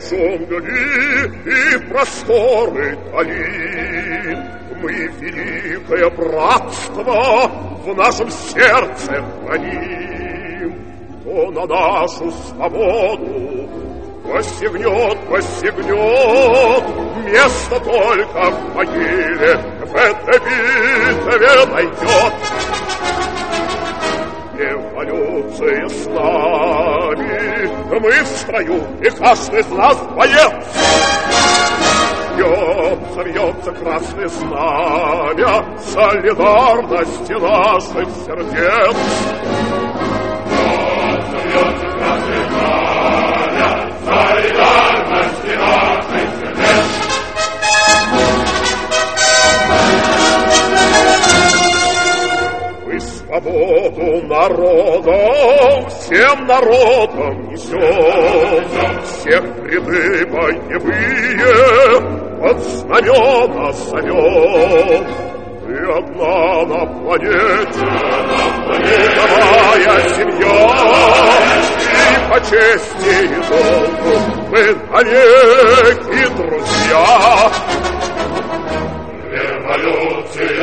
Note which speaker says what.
Speaker 1: джунгли и просторы долин. Мы великое братство в нашем сердце храним. Кто на нашу свободу посягнет, место только в могиле в этой битве найдет. Эволюция с нами, мы в строю, и каждый из нас боец. Вьется красное знамя солидарности наших сердец. Вьется красное знамя солидарности наших сердец. Мы свободу народа всем народам несем, всех ряды боевые под знамена зовем. Ты одна на планете, мировая семья, и по чести и долгу мы навеки друзья. Революция